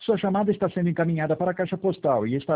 Sua chamada está sendo encaminhada para a caixa postal e estará